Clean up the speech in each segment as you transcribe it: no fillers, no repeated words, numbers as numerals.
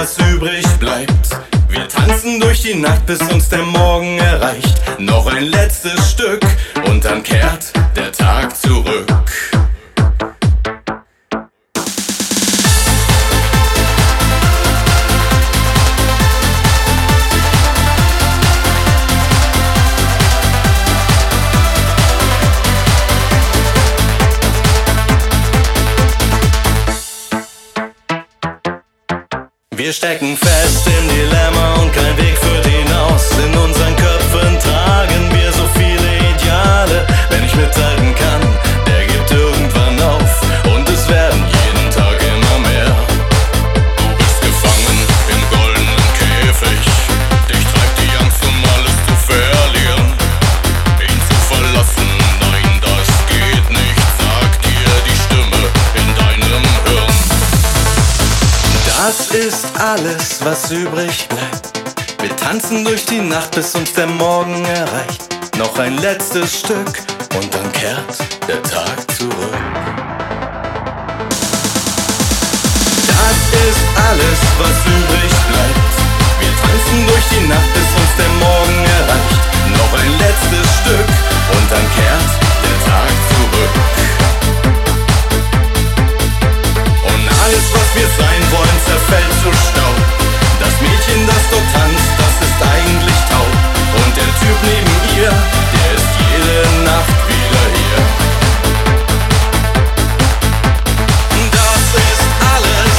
was übrig bleibt. Wir tanzen durch die Nacht, bis uns der Morgen erreicht. Noch ein letztes Stück und dann kehrt der Tag zurück. Wir stecken fest im Dilemma und kein Weg führt hinaus. In unseren Köpfen tragen wir so viele Ideale. Wer nicht mithalten kann, der gibt irgendwann auf. Und es werden jeden Tag immer mehr. Du bist gefangen im goldenen Käfig. Dich treibt die Angst, alles zu verlieren. Ihn zu verlassen, nein, das geht nicht, sagt dir die Stimme in deinem Hirn. Das ist alles, was übrig bleibt. Wir tanzen durch die Nacht, bis uns der Morgen erreicht. Noch ein letztes Stück und dann kehrt der Tag zurück. Das ist alles, was übrig bleibt. Wir tanzen durch die Nacht, bis uns der Morgen erreicht. Noch ein letztes Stück und dann kehrt der Tag zurück. Und alles, was wir sein wollen, zerfällt zu Staub. Das Mädchen, das dort tanzt, das ist eigentlich taub. Und der Typ neben ihr, der ist jede Nacht wieder hier. Das ist alles.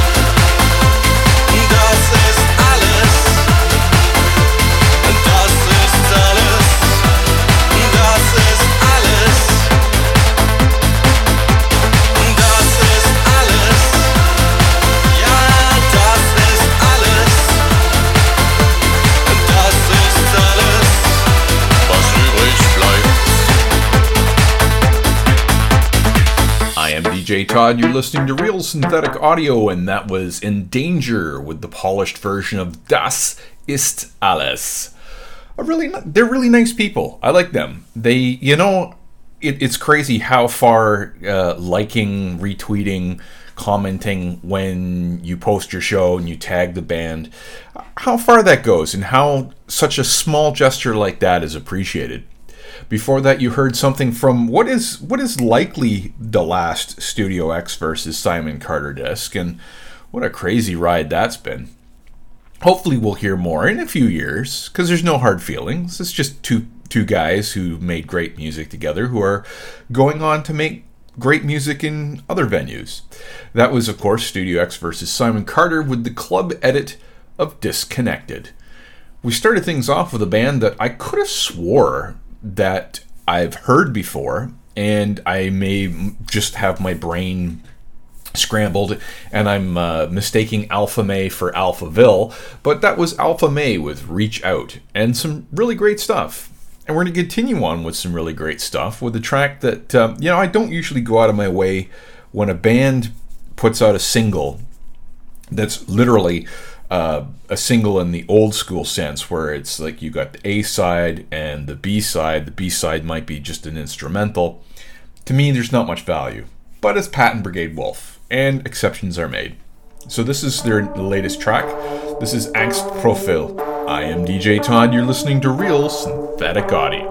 Das ist alles. Das ist alles. Das ist alles. Das ist alles. Ja, das ist alles. Das ist alles, was übrig bleibt. I am DJ Todd, you're listening to Real Synthetic Audio, and that was In Danger with the polished version of Das ist alles. They're really nice people. I like them. It's crazy how far liking, retweeting, commenting when you post your show and you tag the band, how far that goes and how such a small gesture like that is appreciated. Before that, you heard something from what is likely the last Studio X versus Simon Carter disc, and what a crazy ride that's been. Hopefully we'll hear more in a few years, because there's no hard feelings. It's just two guys who made great music together who are going on to make great music in other venues. That was, of course, Studio X versus Simon Carter with the club edit of Disconnected. We started things off with a band that I could have swore that I've heard before, and I may just have my brain scrambled and I'm mistaking Alpha May for Alphaville, but that was Alpha May with Reach Out, and some really great stuff. And we're going to continue on with some really great stuff with a track that, I don't usually go out of my way when a band puts out a single that's literally a single in the old school sense, where it's like you got the A side and the B side. The B side might be just an instrumental. To me, there's not much value, but it's Pat and Brigade Wolf, and exceptions are made. So this is their latest track. This is Angst Profil. I am DJ Todd. You're listening to Real Synthetic Audio.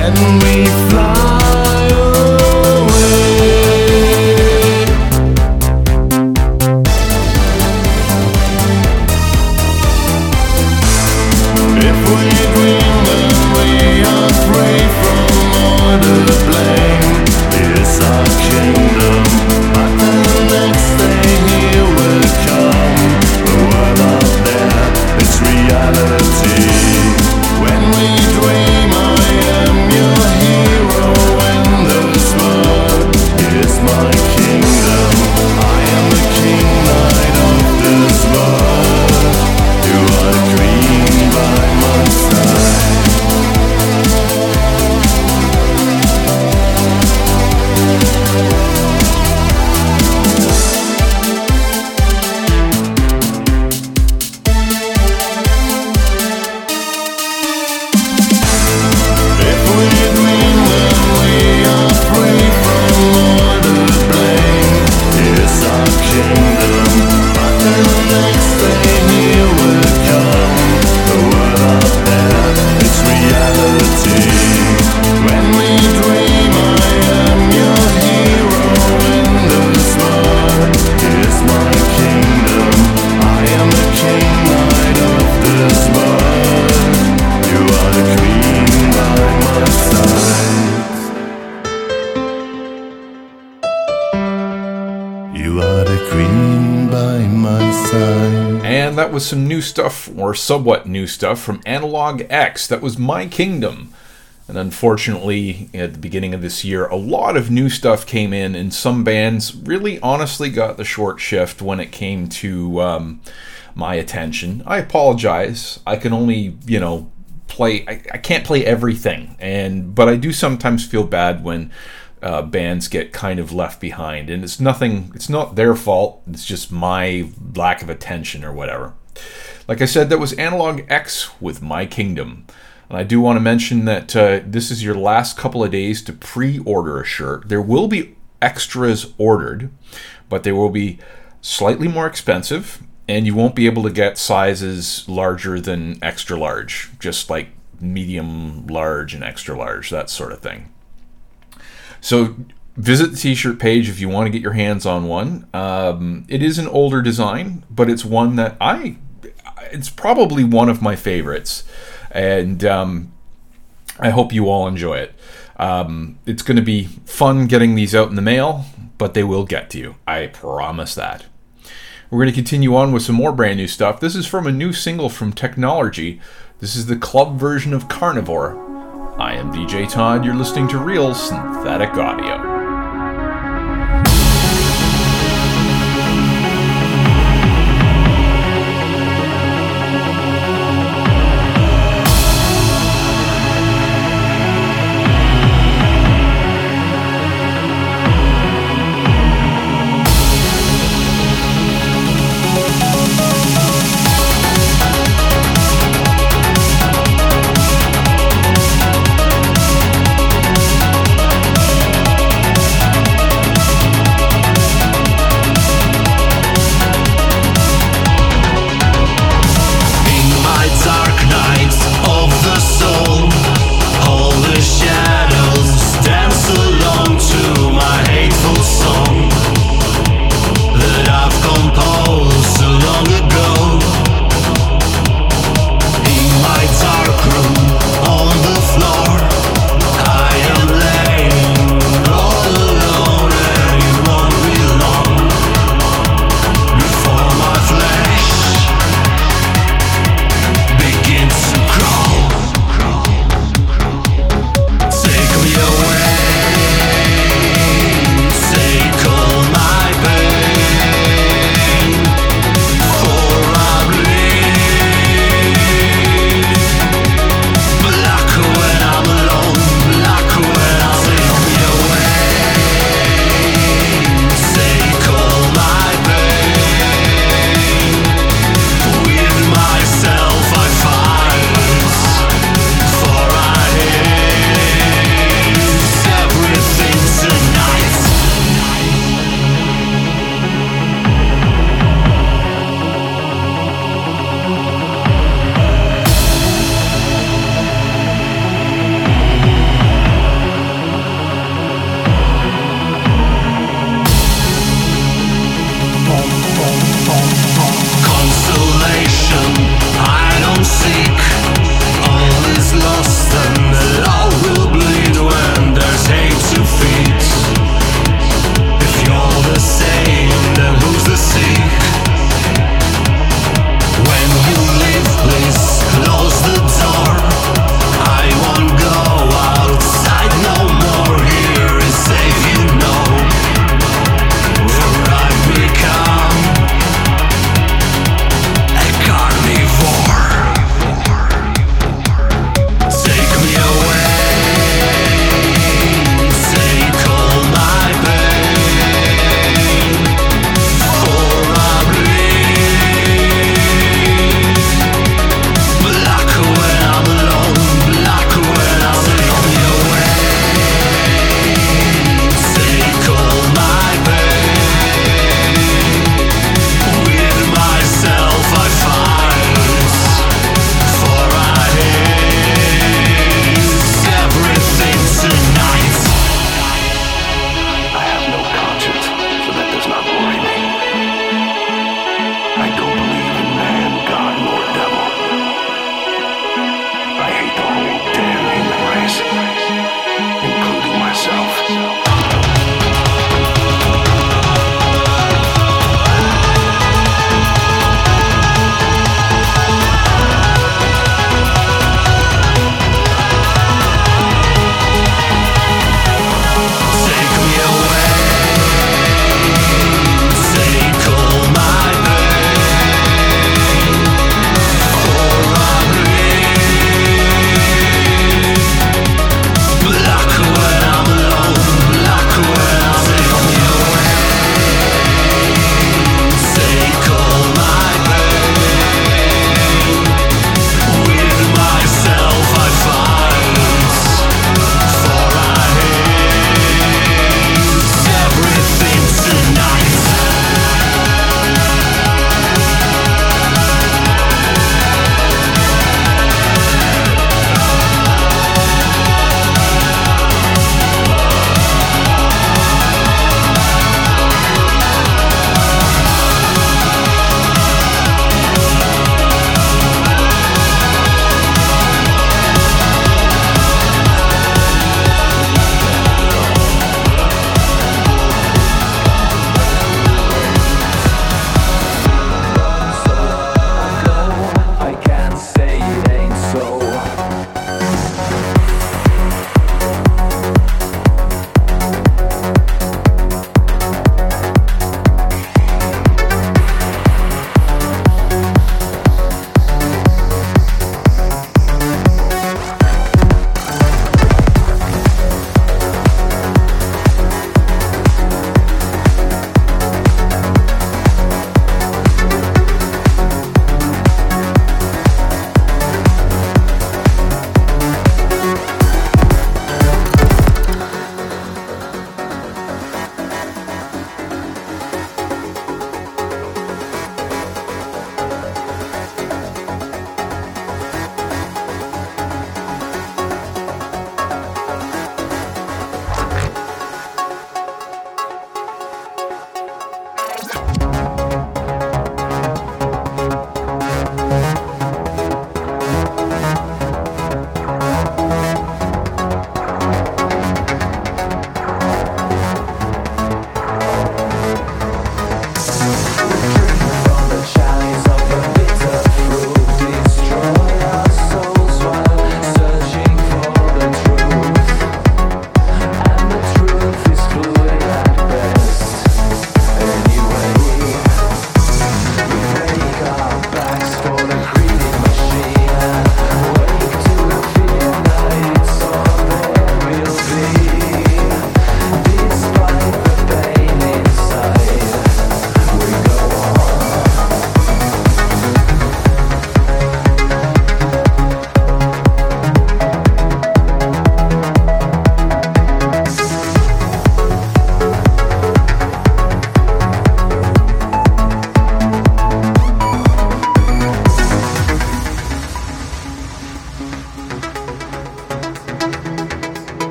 when we fly away. If we dream then we are free from all the blame. It's our kingdom, but the next day here will come. The world out there, it's reality. When we dream, I am your hero in this world. It's my kingdom, I am the king knight of this world. You are the queen by my side. If we dream then we are free from all the blame. It's our kingdom, but the next day here will come. The world out there, it's reality. When we dream, I am your hero in this world. It's my kingdom, I am the king knight of this world. You are the queen by my side. You are the queen by my side. And that was some new stuff, or somewhat new stuff, from Analog X. That was My Kingdom. And unfortunately, at the beginning of this year, a lot of new stuff came in, and some bands really honestly got the short shift when it came to my attention. I apologize. I can only, play. I can't play everything, but I do sometimes feel bad when bands get kind of left behind, and it's not their fault. It's just my lack of attention or whatever. Like I said, that was Analog X with My Kingdom. And I do want to mention that this is your last couple of days to pre-order a shirt. There will be extras ordered, but they will be slightly more expensive, and you won't be able to get sizes larger than extra large, just like medium, large, and extra large, that sort of thing. So visit the t-shirt page if you want to get your hands on one. It is an older design, but it's one that it's probably one of my favorites. And I hope you all enjoy it. It's going to be fun getting these out in the mail, but they will get to you. I promise that. We're going to continue on with some more brand new stuff. This is from a new single from Technology. This is the club version of Carnivore. I am DJ Todd. You're listening to Real Synthetic Audio.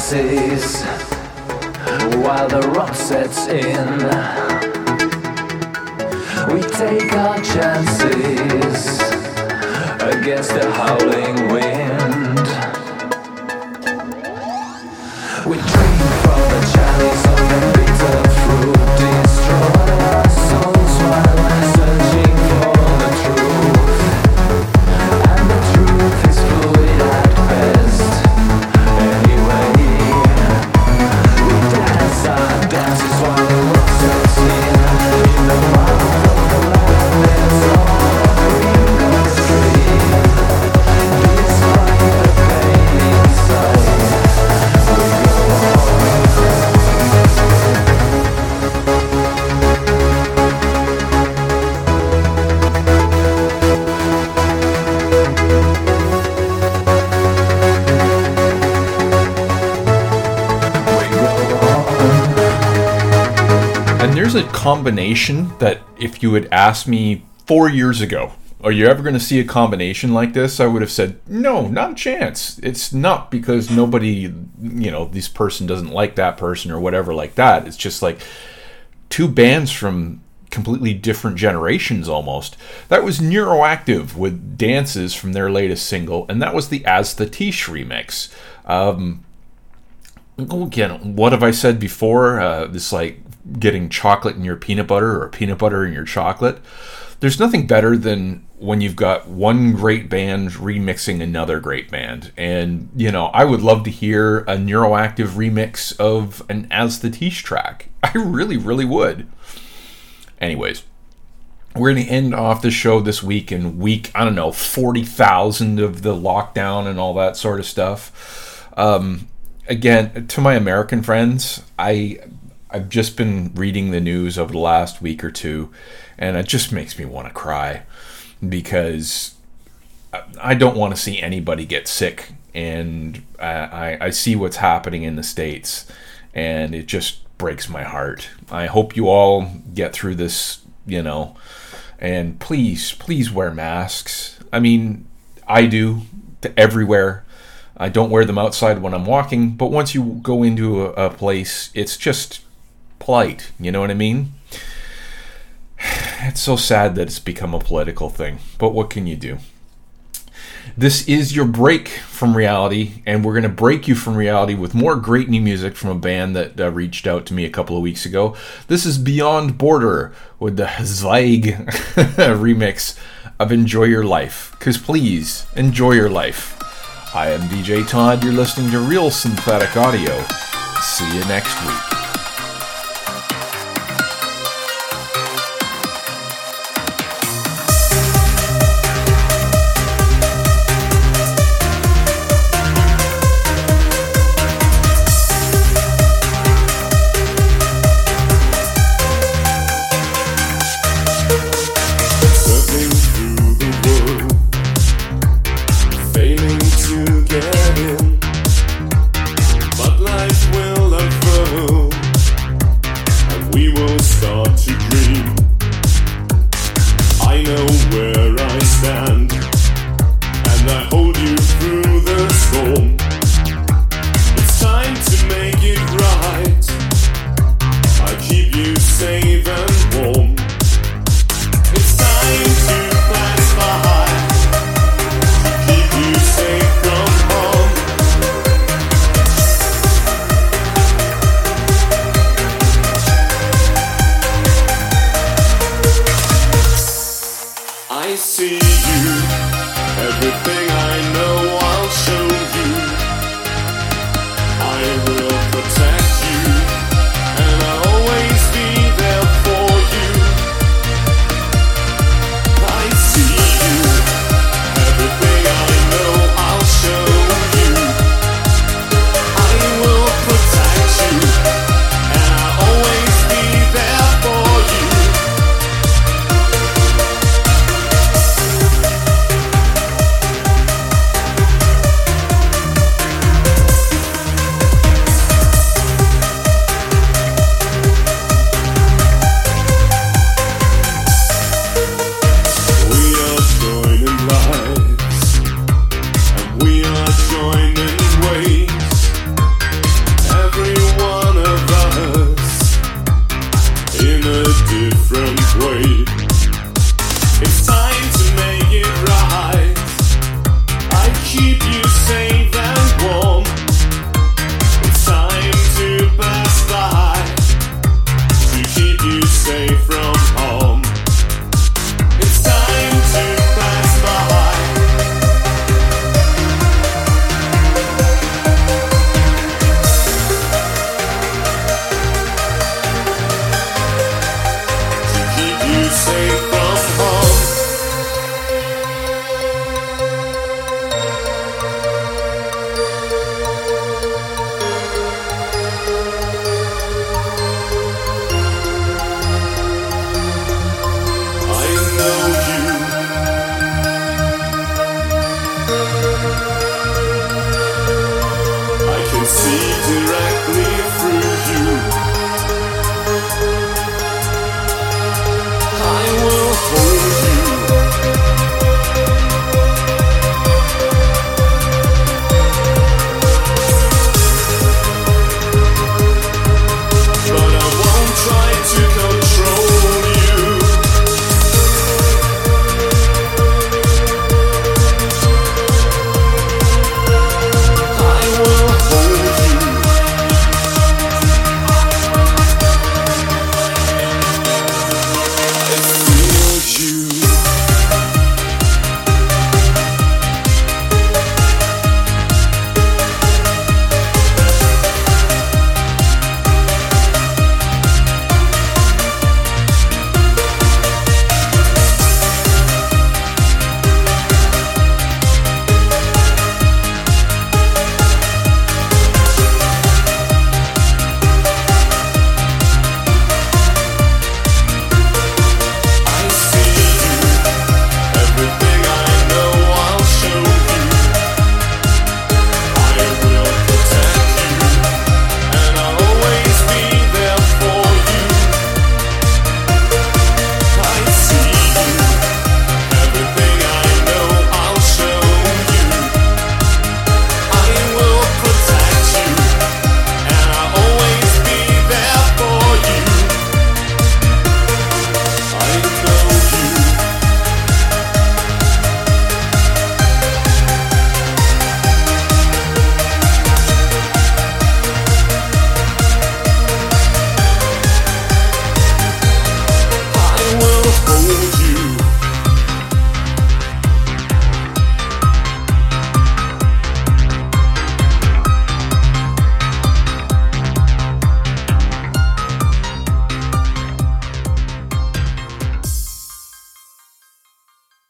dances while the rock sets in. We take our chances against the howling wind. We drink from the chalice of the bitter fruit, destroy our souls while searching for the truth. And the truth is fluid at best. Anyway, we dance our dances while the rock sets in. In the mouth of the madness of a green stream. Despite the pain inside, we go on. And there's a combination that if you had asked me 4 years ago, are you ever going to see a combination like this? I would have said, no, not a chance. It's not because nobody, this person doesn't like that person or whatever like that. It's just like two bands from completely different generations almost. That was Neuroactive with Dances from their latest single, and that was the As the Tish remix. Again, what have I said before? This like getting chocolate in your peanut butter or peanut butter in your chocolate. There's nothing better than when you've got one great band remixing another great band. And, I would love to hear a Neuroactive remix of an As the Tish track. I really, really would. Anyways, we're going to end off the show this week in week, 40,000 of the lockdown and all that sort of stuff. Again, to my American friends, I've just been reading the news over the last week or two, and it just makes me want to cry because I don't want to see anybody get sick, and I see what's happening in the States, and it just breaks my heart. I hope you all get through this, and please wear masks. I mean, I do everywhere. I don't wear them outside when I'm walking, but once you go into a place, it's just polite. You know what I mean? It's so sad that it's become a political thing, but what can you do? This is your break from reality, and we're going to break you from reality with more great new music from a band that reached out to me a couple of weeks ago. This is Beyond Border with the Zweig remix of Enjoy Your Life, because please, enjoy your life. I am DJ Todd, you're listening to Real Synthetic Audio. See you next week.